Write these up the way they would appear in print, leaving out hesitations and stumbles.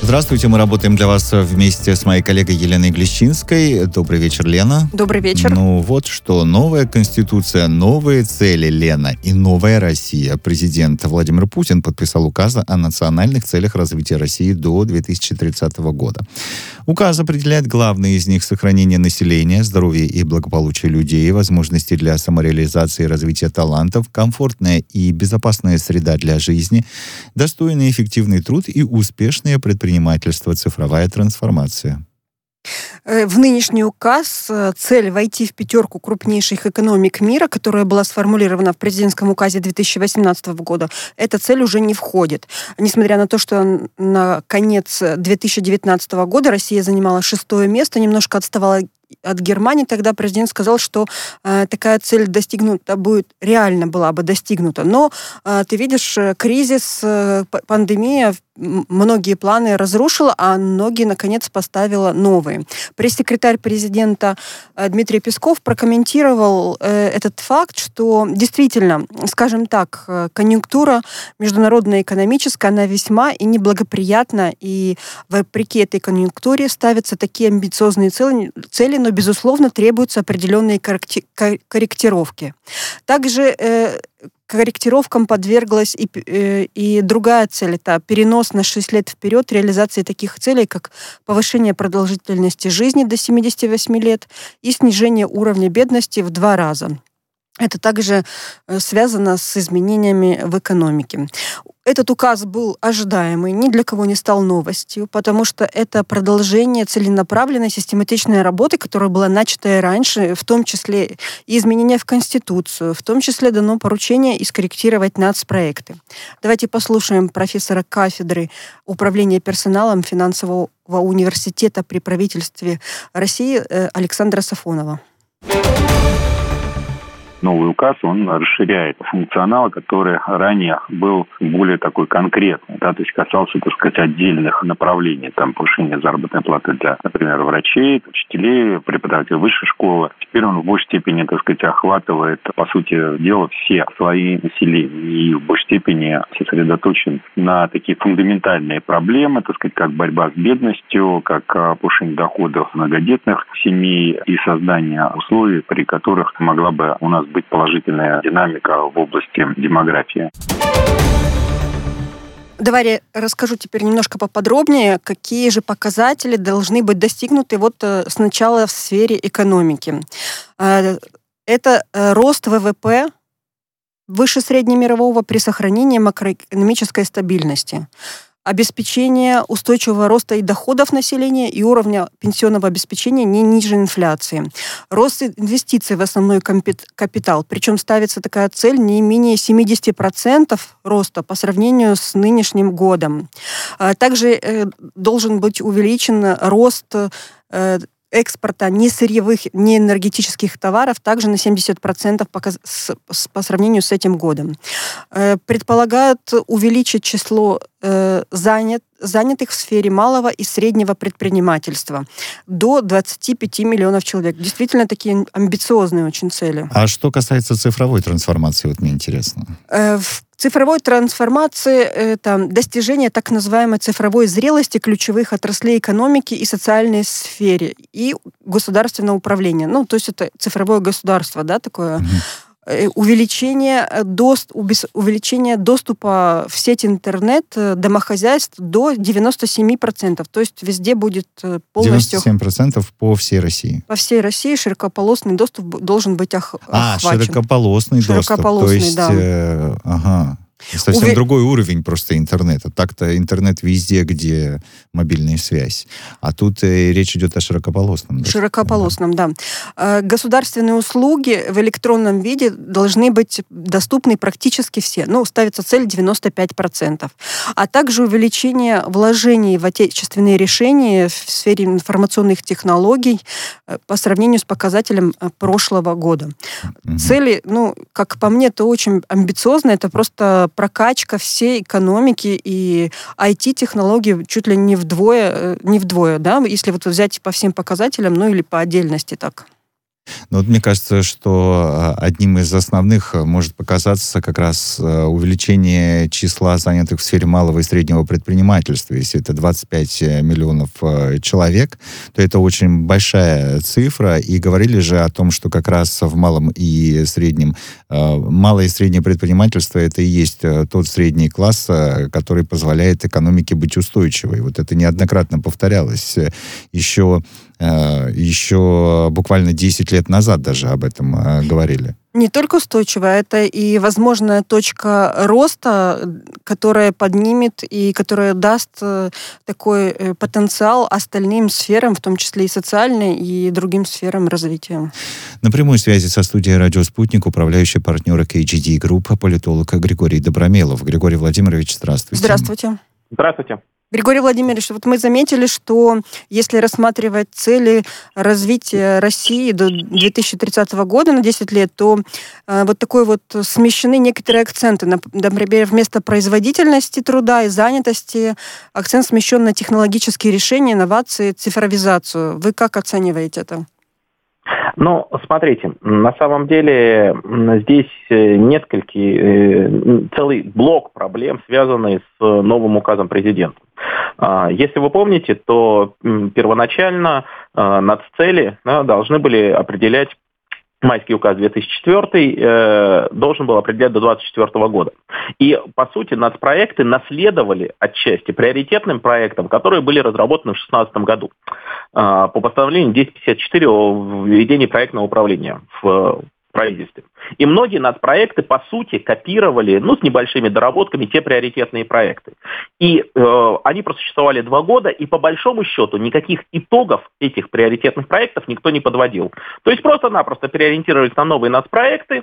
Здравствуйте, мы работаем для вас вместе с моей коллегой Еленой Глещинской. Добрый вечер, Лена. Добрый вечер. Ну вот что, новая Конституция, новые цели, Лена, и новая Россия. Президент Владимир Путин подписал указ о национальных целях развития России до 2030 года. Указ определяет главные из них: сохранение населения, здоровья и благополучия людей, возможности для самореализации и развития талантов, комфортная и безопасная среда для жизни, достойный и эффективный труд и успешное предпринимательство, цифровая трансформация. В нынешний указ цель войти в пятерку крупнейших экономик мира, которая была сформулирована в президентском указе 2018 года, эта цель уже не входит. Несмотря на то, что на конец 2019 года Россия занимала 6-е место, немножко отставала от Германии, тогда президент сказал, что такая цель достигнута будет, реально была бы достигнута. Но ты видишь, кризис, пандемия многие планы разрушила, а многие, наконец, поставила новые. Пресс-секретарь президента Дмитрий Песков прокомментировал этот факт, что действительно, скажем так, конъюнктура международная экономическая, она весьма и неблагоприятна, и вопреки этой конъюнктуре ставятся такие амбициозные цели, но, безусловно, требуются определенные корректировки. Также корректировкам подверглась и другая цель. Это перенос на 6 лет вперед реализации таких целей, как повышение продолжительности жизни до 78 лет и снижение уровня бедности в 2 раза. Это также связано с изменениями в экономике. Этот указ был ожидаемый, ни для кого не стал новостью, потому что это продолжение целенаправленной систематичной работы, которая была начата и раньше, в том числе и изменения в Конституцию, в том числе дано поручение и скорректировать нацпроекты. Давайте послушаем профессора кафедры управления персоналом финансового университета при правительстве России Александра Сафонова. Новый указ, он расширяет функционал, который ранее был более такой конкретный, да, то есть касался, так сказать, отдельных направлений, там, повышения заработной платы для, например, врачей, учителей, преподавателей высшей школы. Теперь он в большей степени, так сказать, охватывает, по сути дела, все слои населения и в большей степени сосредоточен на такие фундаментальные проблемы, так сказать, как борьба с бедностью, как повышение доходов многодетных семей и создание условий, при которых могла бы у нас быть положительная динамика в области демографии. Давай я расскажу теперь немножко поподробнее, какие же показатели должны быть достигнуты вот сначала в сфере экономики. Это рост ВВП выше среднемирового при сохранении макроэкономической стабильности, обеспечение устойчивого роста и доходов населения и уровня пенсионного обеспечения не ниже инфляции. Рост инвестиций в основной капитал. Причем ставится такая цель не менее 70% роста по сравнению с нынешним годом. Также должен быть увеличен рост экспорта несырьевых, неэнергетических товаров также на 70% по сравнению с этим годом. Предполагают увеличить число занятых в сфере малого и среднего предпринимательства до 25 миллионов человек. Действительно, такие амбициозные очень цели. А что касается цифровой трансформации, вот мне интересно. В цифровой трансформации это достижение так называемой цифровой зрелости ключевых отраслей экономики и социальной сфере и государственного управления. Ну, то есть это цифровое государство, да, такое. Увеличение доступа в сеть интернет домохозяйств до 97%. То есть везде будет полностью... 97% по всей России. По всей России широкополосный доступ должен быть охвачен. Широкополосный доступ. То есть, да. Ага. Совсем другой уровень просто интернета. Так-то интернет везде, где мобильная связь. А тут речь идет о широкополосном. Широкополосном, да. Государственные услуги в электронном виде должны быть доступны практически все. Ну, ставится цель 95%. А также увеличение вложений в отечественные решения в сфере информационных технологий по сравнению с показателем прошлого года. Цели, ну, как по мне, это очень амбициозно. Это просто прокачка всей экономики и IT-технологий чуть ли не вдвое, да, если вот взять по всем показателям, ну или по отдельности так. Ну, вот мне кажется, что одним из основных может показаться как раз увеличение числа занятых в сфере малого и среднего предпринимательства. Если это 25 миллионов человек, то это очень большая цифра. И говорили же о том, что как раз в малом и среднем, малое и среднее предпринимательство это и есть тот средний класс, который позволяет экономике быть устойчивой. Вот это неоднократно повторялось. Еще буквально 10 лет назад даже об этом говорили. Не только устойчивая, это и возможная точка роста, которая поднимет и которая даст такой потенциал остальным сферам, в том числе и социальной, и другим сферам развития. На прямой связи со студией «Радио Спутник» управляющий партнер KGD Group, политолог Григорий Добромелов. Григорий Владимирович, здравствуйте. Здравствуйте. Здравствуйте. Григорий Владимирович, вот мы заметили, что если рассматривать цели развития России до 2030 года на 10 лет, то вот такой вот смещены некоторые акценты. Например, вместо производительности труда и занятости акцент смещен на технологические решения, инновации, цифровизацию. Вы как оцениваете это? Ну, смотрите, на самом деле здесь целый блок проблем, связанный с новым указом президента. Если вы помните, то первоначально наццели должны были определять, майский указ 2004 должен был определять до 2024 года. И, по сути, нацпроекты наследовали отчасти приоритетным проектам, которые были разработаны в 2016 году по постановлению 1054 о введении проектного управления в правительстве. И многие нацпроекты, по сути, копировали, с небольшими доработками, те приоритетные проекты. И они просуществовали 2 года, и по большому счету никаких итогов этих приоритетных проектов никто не подводил. То есть просто-напросто переориентировались на новые нацпроекты,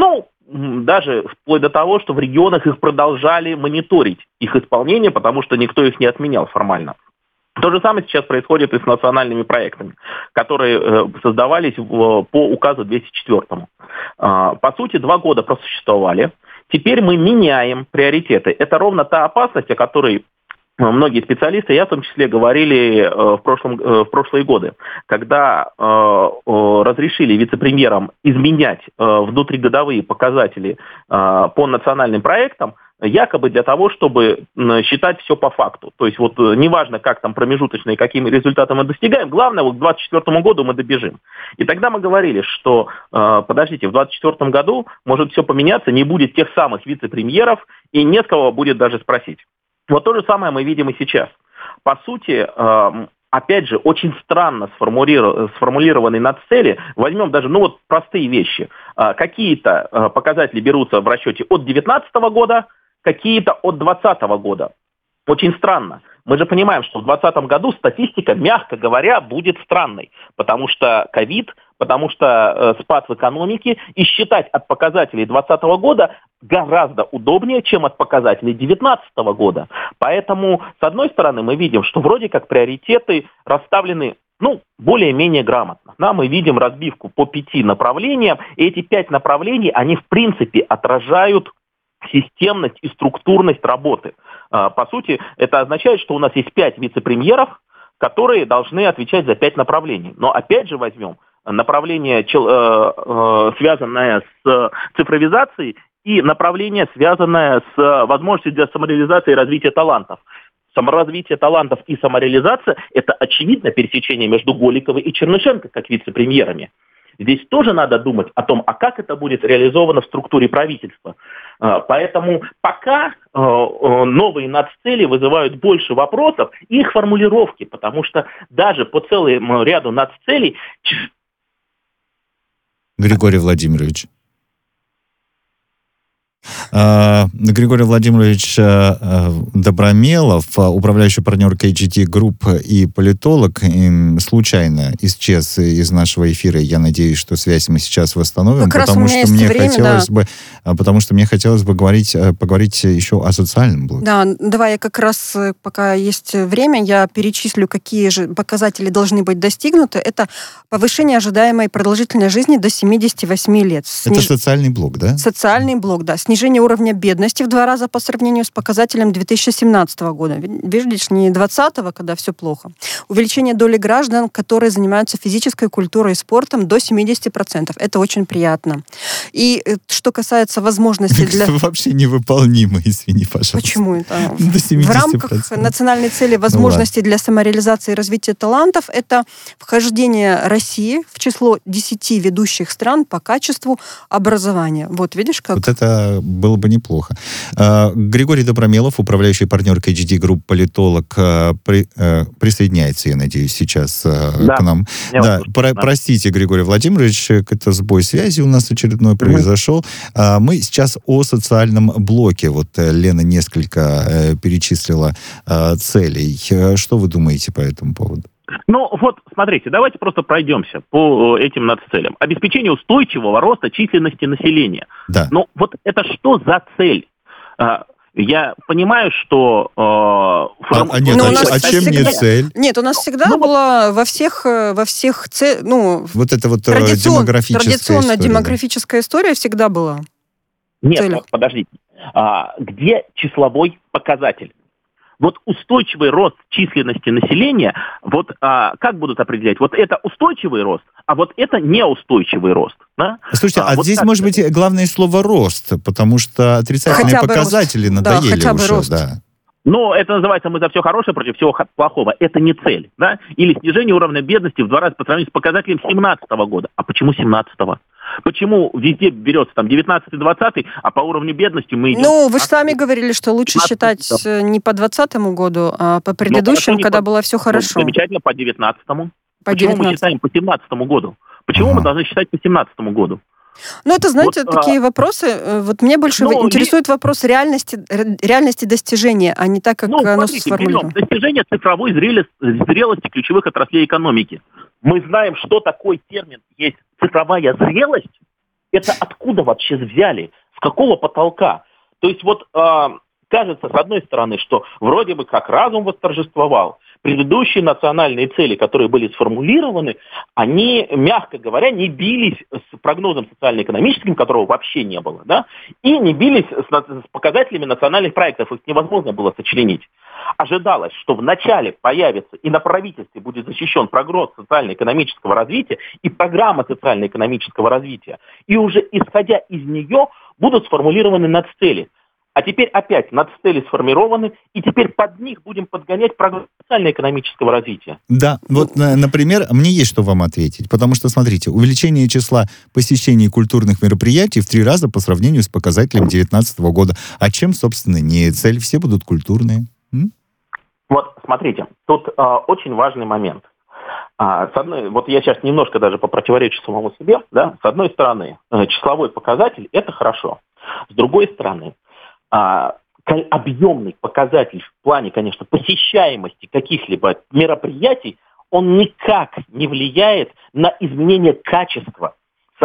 даже вплоть до того, что в регионах их продолжали мониторить, их исполнение, потому что никто их не отменял формально. То же самое сейчас происходит и с национальными проектами, которые создавались по указу 204. По сути, 2 года просуществовали. Теперь мы меняем приоритеты. Это ровно та опасность, о которой многие специалисты, я в том числе, говорили в прошлые годы, когда разрешили вице-премьерам изменять внутригодовые показатели по национальным проектам, якобы для того, чтобы считать все по факту. То есть неважно, как там промежуточные, какими результатами мы достигаем, главное, к 2024 году мы добежим. И тогда мы говорили, что, подождите, в 2024 году может все поменяться, не будет тех самых вице-премьеров, и не с кого будет даже спросить. Вот то же самое мы видим и сейчас. По сути, опять же, очень странно сформулированные наццели. Возьмем даже, простые вещи. Какие-то показатели берутся в расчете от 2019 года, какие-то от 2020 года. Очень странно. Мы же понимаем, что в 2020 году статистика, мягко говоря, будет странной, потому что ковид, потому что спад в экономике, и считать от показателей 2020 года гораздо удобнее, чем от показателей 2019 года. Поэтому, с одной стороны, мы видим, что вроде как приоритеты расставлены более-менее грамотно. Мы видим разбивку по 5 направлениям, и эти 5 направлений, они в принципе отражают системность и структурность работы. По сути, это означает, что у нас есть 5 вице-премьеров, которые должны отвечать за 5 направлений. Но опять же возьмем направление, связанное с цифровизацией, и направление, связанное с возможностью для самореализации и развития талантов. Саморазвитие талантов и самореализация – это очевидно пересечение между Голиковой и Чернышенко как вице-премьерами. Здесь тоже надо думать о том, как это будет реализовано в структуре правительства. Поэтому пока новые наццели вызывают больше вопросов и их формулировки, потому что даже по целому ряду наццелей... Григорий Владимирович. Григорий Владимирович Добромелов, управляющий партнер KGD Group и политолог, случайно исчез из нашего эфира. Я надеюсь, что связь мы сейчас восстановим, потому что мне хотелось бы поговорить еще о социальном блоке. Да, давай я как раз, пока есть время, я перечислю, какие же показатели должны быть достигнуты. Это повышение ожидаемой продолжительной жизни до 78 лет. Это социальный блок, да? Социальный блок, да. снижение уровня бедности в 2 раза по сравнению с показателем 2017 года. Видишь, не 2020, когда все плохо. Увеличение доли граждан, которые занимаются физической культурой и спортом, до 70%. Это очень приятно. И что касается возможностей для... Вообще невыполнимо, извини, пожалуйста. Почему это? До 70%. В рамках национальной цели возможностей для самореализации и развития талантов это вхождение России в число 10 ведущих стран по качеству образования. Вот видишь, как... Вот это было бы неплохо. Григорий Добромелов, управляющий партнер KGD Group, политолог, присоединяется, я надеюсь, сейчас к нам. Да, простите, Григорий Владимирович, это сбой связи у нас очередной произошел. Мы сейчас о социальном блоке. Вот Лена несколько перечислила целей. Что вы думаете по этому поводу? Ну, вот, смотрите, давайте просто пройдемся по этим нацелям. Обеспечение устойчивого роста численности населения. Да. Ну, вот это что за цель? Я понимаю, что... чем не цель? Нет, у нас всегда было во всех вот это вот традиционная демографическая история всегда была. Нет, подождите. Где числовой показатель? Вот устойчивый рост численности населения, вот как будут определять? Вот это устойчивый рост, а вот это неустойчивый рост. Да? Слушайте, вот здесь, может быть, главное слово «рост», потому что отрицательные показатели надоели уже. Рост. Да. Но это называется «мы за все хорошее против всего плохого». Это не цель. Да? Или снижение уровня бедности в 2 раза по сравнению с показателем 2017 года. А почему 2017-го? Почему везде берется там 19-20, а по уровню бедности мы идем... Ну, вы же сами говорили, что лучше считать не по 2020 году, а по предыдущему, когда было все хорошо. Замечательно, по 19-му. Почему мы считаем по 2017 году? Почему мы должны считать по 2017 году? Ну, это, знаете, вот, такие вопросы. Вот меня больше интересует вопрос реальности достижения, а не так, как оно сформулировано. Достижение цифровой зрелости ключевых отраслей экономики. Мы знаем, что такой термин есть цифровая зрелость. Это откуда вообще взяли? С какого потолка? То есть вот кажется, с одной стороны, что вроде бы как разум восторжествовал. Предыдущие национальные цели, которые были сформулированы, они, мягко говоря, не бились с прогнозом социально-экономическим, которого вообще не было, да, и не бились с показателями национальных проектов. Их невозможно было сочленить. Ожидалось, что вначале появится и на правительстве будет защищен прогноз социально-экономического развития и программа социально-экономического развития. И уже исходя из нее будут сформулированы наццели. А теперь опять наццели сформированы, и теперь под них будем подгонять программу социально-экономического развития. Да, вот, например, мне есть что вам ответить, потому что, смотрите, увеличение числа посещений культурных мероприятий в 3 раза по сравнению с показателем 2019 года. А чем, собственно, не цель? Все будут культурные. Вот, смотрите, тут очень важный момент. Вот я сейчас немножко даже попротиворечу самому себе, да, с одной стороны, числовой показатель – это хорошо. С другой стороны, объемный показатель в плане, конечно, посещаемости каких-либо мероприятий, он никак не влияет на изменение качества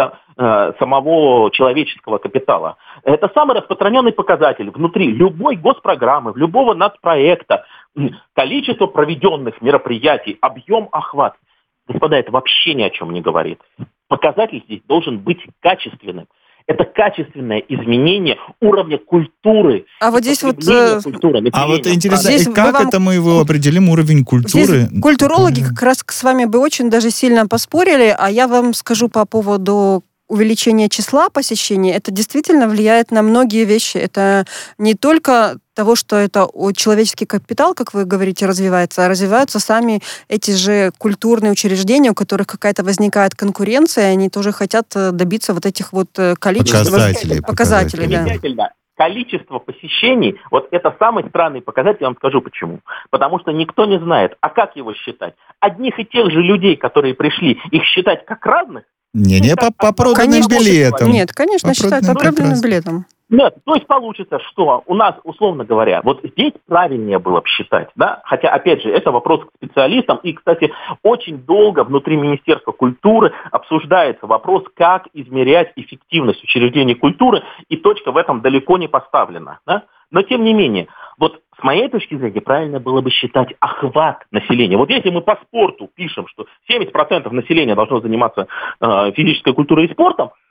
самого человеческого капитала. Это самый распространенный показатель внутри любой госпрограммы, любого нацпроекта, количество проведенных мероприятий, объем, охват. Господа, это вообще ни о чем не говорит. Показатель здесь должен быть качественным. Это качественное изменение уровня культуры. А вот здесь вот... А вот интересно, здесь как это мы его определим, уровень культуры? Здесь культурологи как раз с вами бы очень даже сильно поспорили, а я вам скажу по поводу увеличения числа посещений. Это действительно влияет на многие вещи. Это не только того, что это человеческий капитал, как вы говорите, развивается, а развиваются сами эти же культурные учреждения, у которых какая-то возникает конкуренция, и они тоже хотят добиться вот этих вот количеств... Показателей. Да. Количество посещений, вот это самый странный показатель, я вам скажу почему. Потому что никто не знает, а как его считать? Одних и тех же людей, которые пришли, их считать как разных? Не по проданным билетам. Нет, конечно, считают по проданным билетам. Нет, то есть получится, что у нас, условно говоря, вот здесь правильнее было бы считать, да, хотя, опять же, это вопрос к специалистам, и, кстати, очень долго внутри Министерства культуры обсуждается вопрос, как измерять эффективность учреждений культуры, и точка в этом далеко не поставлена, да, но тем не менее, вот с моей точки зрения, правильно было бы считать охват населения. Вот если мы по спорту пишем, что 70% населения должно заниматься физической культурой и спортом,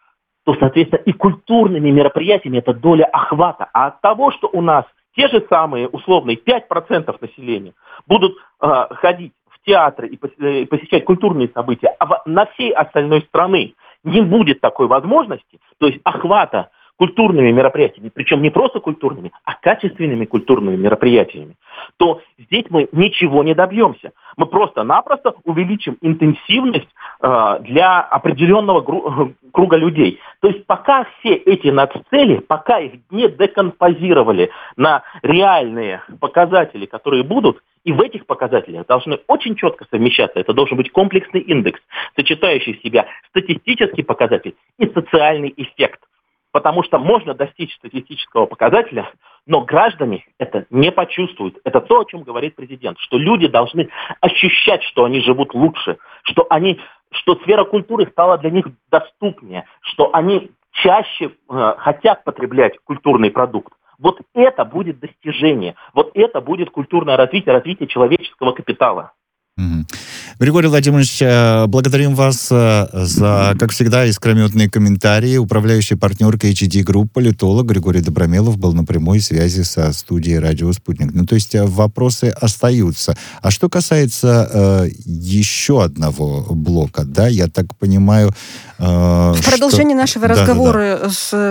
то, соответственно, и культурными мероприятиями эта доля охвата. А от того, что у нас те же самые, условные, 5% населения будут ходить в театры и посещать культурные события, а на всей остальной страны не будет такой возможности, то есть охвата культурными мероприятиями, причем не просто культурными, а качественными культурными мероприятиями, то здесь мы ничего не добьемся. Мы просто-напросто увеличим интенсивность для определенного круга людей. То есть пока все эти наццели, пока их не декомпозировали на реальные показатели, которые будут, и в этих показателях должны очень четко совмещаться. Это должен быть комплексный индекс, сочетающий в себя статистический показатель и социальный эффект. Потому что можно достичь статистического показателя, но граждане это не почувствуют. Это то, о чем говорит президент, что люди должны ощущать, что они живут лучше, что сфера культуры стала для них доступнее, что они чаще хотят потреблять культурный продукт. Вот это будет достижение, вот это будет культурное развитие человеческого капитала. Григорий Владимирович, благодарим вас за, как всегда, искрометные комментарии. Управляющий партнер KHD Group, политолог Григорий Добромелов был на прямой связи со студией «Радио Спутник». То есть вопросы остаются. А что касается еще одного блока, да, я так понимаю... В продолжении нашего разговора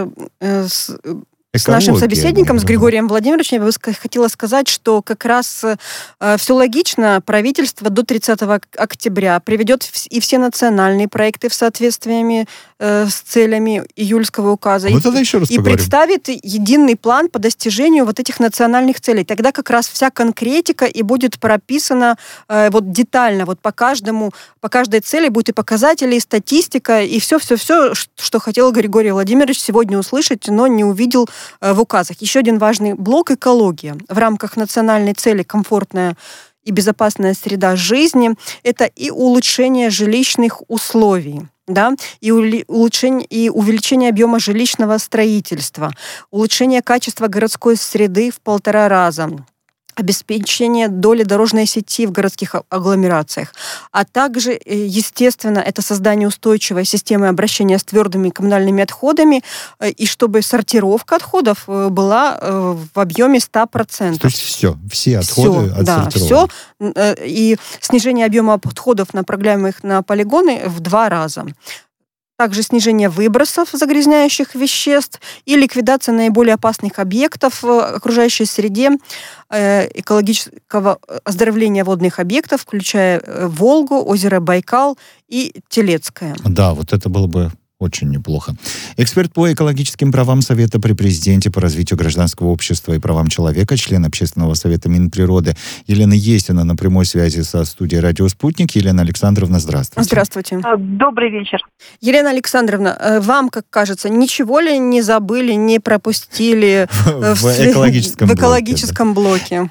с нашим собеседником, с Григорием Владимировичем, я бы хотела сказать, что как раз все логично. Правительство до 30 октября приведет и все национальные проекты в соответствии с целями июльского указа. Тогда еще раз и представит единый план по достижению вот этих национальных целей. Тогда как раз вся конкретика и будет прописана детально. Вот по каждой цели будет и показатели, и статистика, и все-все-все, что хотел Григорий Владимирович сегодня услышать, но не увидел в указах. Еще один важный блок — экология. В рамках национальной цели комфортная и безопасная среда жизни — это и улучшение жилищных условий, да, и увеличение объема жилищного строительства, улучшение качества городской среды в 1,5 раза, обеспечение доли дорожной сети в городских агломерациях, а также, естественно, это создание устойчивой системы обращения с твердыми коммунальными отходами, и чтобы сортировка отходов была в объеме 100%. То есть все отходы отсортированы. Да, все. И снижение объема отходов, направляемых на полигоны, в 2 раза. Также снижение выбросов загрязняющих веществ и ликвидация наиболее опасных объектов в окружающей среде, экологического оздоровления водных объектов, включая Волгу, озеро Байкал и Телецкое. Да, вот это было бы очень неплохо. Эксперт по экологическим правам Совета при президенте по развитию гражданского общества и правам человека, член Общественного совета Минприроды Елена Есина на прямой связи со студией «Радио Спутник». Елена Александровна, здравствуйте. Здравствуйте. Добрый вечер. Елена Александровна, вам, как кажется, ничего ли не забыли, не пропустили в экологическом блоке?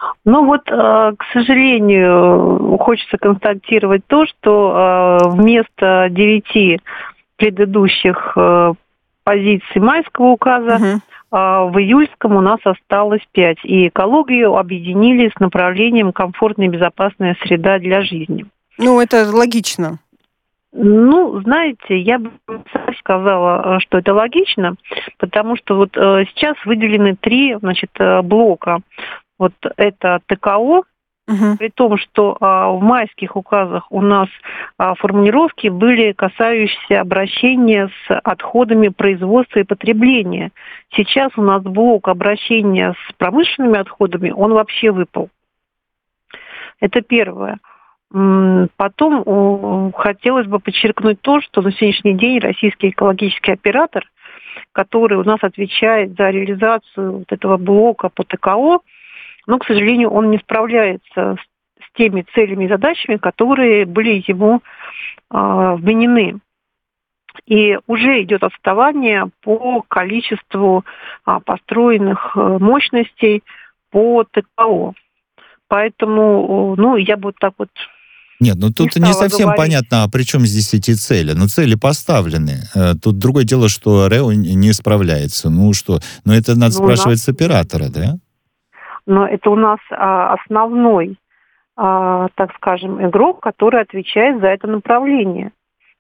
К сожалению, хочется констатировать то, что вместо 9 предыдущих позиций майского указа в июльском у нас осталось 5. И экологию объединили с направлением «Комфортная и безопасная среда для жизни». Это логично. Знаете, я бы сказала, что это логично, потому что сейчас выделены 3, блока. Это ТКО, при том, что в майских указах у нас формулировки были касающиеся обращения с отходами производства и потребления. Сейчас у нас блок обращения с промышленными отходами, он вообще выпал. Это первое. Потом хотелось бы подчеркнуть то, что на сегодняшний день российский экологический оператор, который у нас отвечает за реализацию этого блока по ТКО, но, к сожалению, он не справляется с теми целями и задачами, которые были ему вменены. И уже идет отставание по количеству построенных мощностей по ТКО. Поэтому, я бы Нет, тут не совсем понятно, а при чем здесь эти цели? Цели поставлены. Тут другое дело, что РЭО не справляется. Это надо спрашивать с оператора, да? Но это у нас основной, так скажем, игрок, который отвечает за это направление.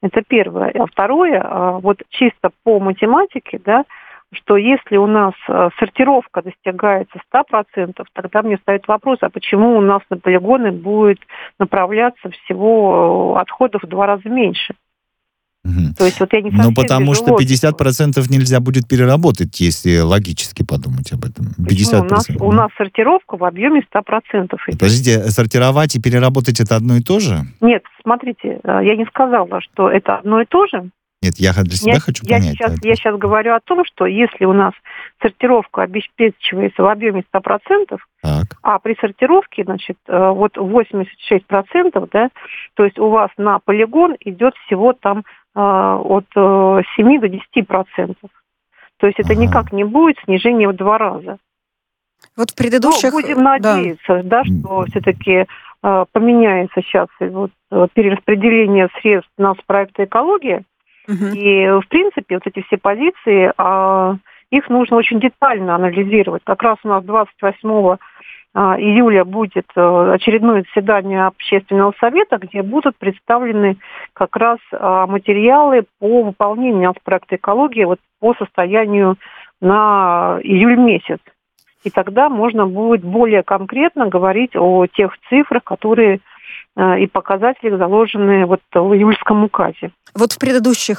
Это первое. А второе, вот чисто по математике, да, что если у нас сортировка достигается 100%, тогда мне встает вопрос, а почему у нас на полигоны будет направляться всего отходов в 2 раза меньше? Угу. То есть вот я не совсем потому вижу что 50% логику. нельзя будет переработать, если логически подумать об этом. 50%. У нас сортировка в объеме 100%. Подождите, сортировать и переработать это одно и то же? Нет, смотрите, я не сказала, что это одно и то же. Нет, я для себя хочу понять. Я сейчас говорю о том, что если у нас сортировка обеспечивается в объеме 100%, так. а при сортировке, значит, вот 86%, да, то есть у вас на полигон идет всего там от 7 до 10%. То есть это никак не будет снижение в 2 раза. Вот в предыдущих... Но будем надеяться, да, что все-таки поменяется сейчас вот, перераспределение средств на проекты «Экология». И, в принципе, вот эти все позиции, их нужно очень детально анализировать. Как раз у нас 28 июля будет очередное заседание общественного совета, где будут представлены как раз материалы по выполнению проекта «Экология» вот по состоянию на июль месяц. И тогда можно будет более конкретно говорить о тех цифрах, которые и показателях, заложенные вот в июльском указе. Вот в предыдущей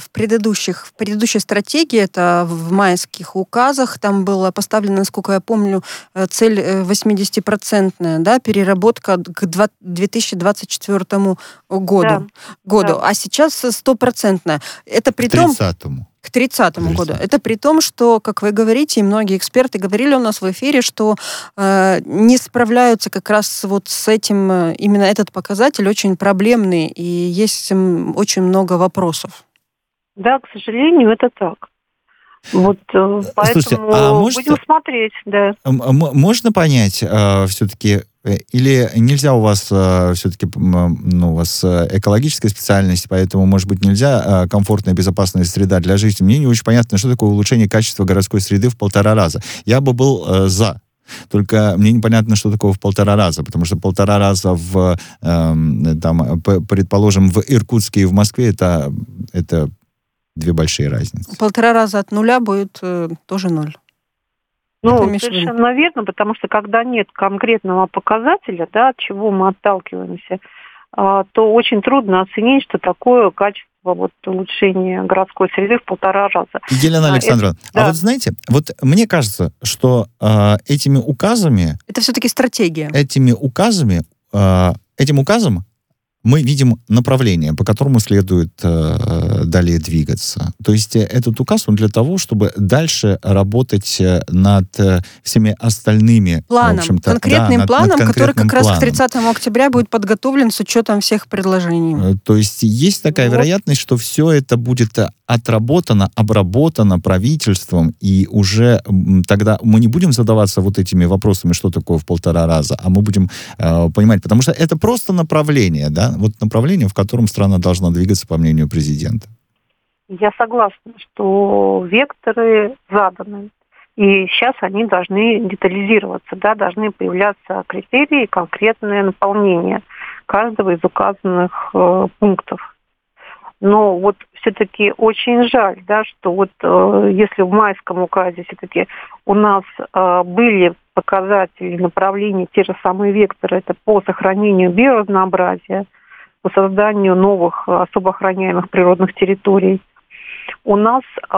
стратегии, это в майских указах, там была поставлена, насколько я помню, цель 80%, да, переработка к 2024 году. Да. А сейчас 100%. Это при том... К 30-му году. Это при том, что, как вы говорите, и многие эксперты говорили у нас в эфире, что не справляются как раз вот с этим, именно этот показатель очень проблемный, и есть очень много вопросов. Да, к сожалению, это так. Вот поэтому слушайте, будем смотреть, да. Можно понять все-таки, или нельзя у вас все-таки, у вас экологическая специальность, поэтому, может быть, нельзя комфортная, безопасная среда для жизни? Мне не очень понятно, что такое улучшение качества городской среды в 1,5 раза. Я бы был за. Только мне непонятно, что такое в 1,5 раза, потому что 1,5 раза предположим, в Иркутске и в Москве это 2 большие разницы. 1,5 раза от нуля будет тоже 0. Совершенно верно, потому что когда нет конкретного показателя, да, от чего мы отталкиваемся, то очень трудно оценить, что такое качество улучшения городской среды в 1,5 раза. Елена Александровна, вот знаете, вот мне кажется, что этими указами... Это все-таки стратегия. Этим указом мы видим направление, по которому следует далее двигаться. То есть этот указ, он для того, чтобы дальше работать над всеми остальными... Планом, конкретным планом, который как раз к 30 октября будет подготовлен с учетом всех предложений. То есть есть такая вероятность, что все это будет отработано, обработано правительством, и уже тогда мы не будем задаваться вот этими вопросами, что такое в 1,5 раза, а мы будем понимать, потому что это просто направление, да, вот направление, в котором страна должна двигаться, по мнению президента. Я согласна, что векторы заданы, и сейчас они должны детализироваться, да, должны появляться критерии, конкретное наполнение каждого из указанных пунктов. Но вот все-таки очень жаль, да, что вот если в майском указе все-таки у нас были показатели направления, те же самые векторы, это по сохранению биоразнообразия, по созданию новых особо охраняемых природных территорий. У нас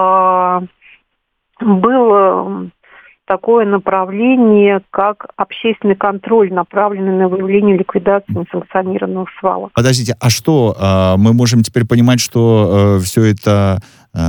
было такое направление, как общественный контроль, направленный на выявление и ликвидацию несанкционированных свалок. Подождите, а что, мы можем теперь понимать, что все это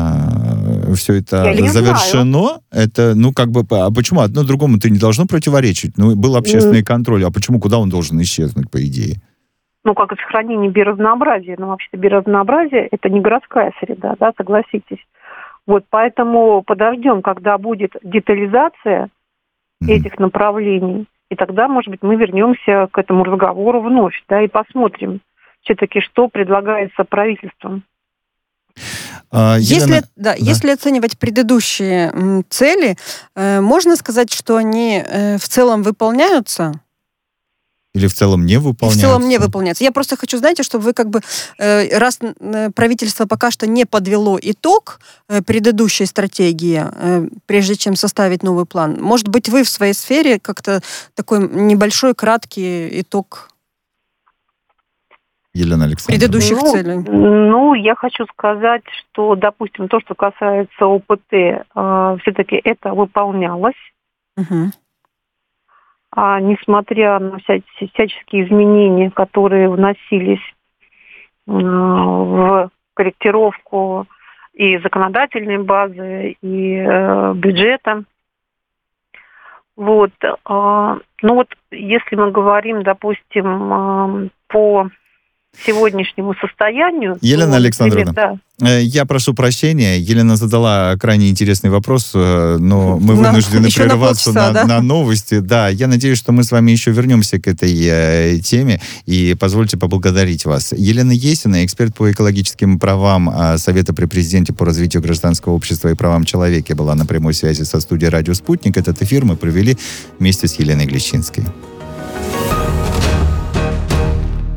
завершено? Это, а почему? Одно другому-то не должно противоречить? Был общественный контроль, а почему, куда он должен исчезнуть, по идее? Как и сохранение биоразнообразия. Но вообще-то биоразнообразие – это не городская среда, да, согласитесь. Вот поэтому подождем, когда будет детализация этих направлений, и тогда, может быть, мы вернемся к этому разговору вновь, да, и посмотрим все-таки, что предлагается правительством. Если оценивать предыдущие цели, можно сказать, что они в целом выполняются? Или в целом не выполняется? В целом не выполняется. Я просто хочу, знаете, чтобы вы как бы, раз правительство пока что не подвело итог предыдущей стратегии, прежде чем составить новый план, может быть, вы в своей сфере как-то такой небольшой, краткий итог Елена Александровна. предыдущих целей? Ну, я хочу сказать, что, допустим, то, что касается ОПТ, все-таки это выполнялось. Угу. Несмотря на всяческие изменения, которые вносились в корректировку и законодательной базы, и бюджета. Вот. Ну вот, если мы говорим, допустим, по сегодняшнему состоянию... Елена то, Александровна, например, я прошу прощения. Елена задала крайне интересный вопрос, но мы вынуждены еще прерваться на полчаса, на новости. Да, я надеюсь, что мы с вами еще вернемся к этой теме. И позвольте поблагодарить вас. Елена Есина, эксперт по экологическим правам Совета при президенте по развитию гражданского общества и правам человека, была на прямой связи со студией «Радио Спутник». Этот эфир мы провели вместе с Еленой Глещинской.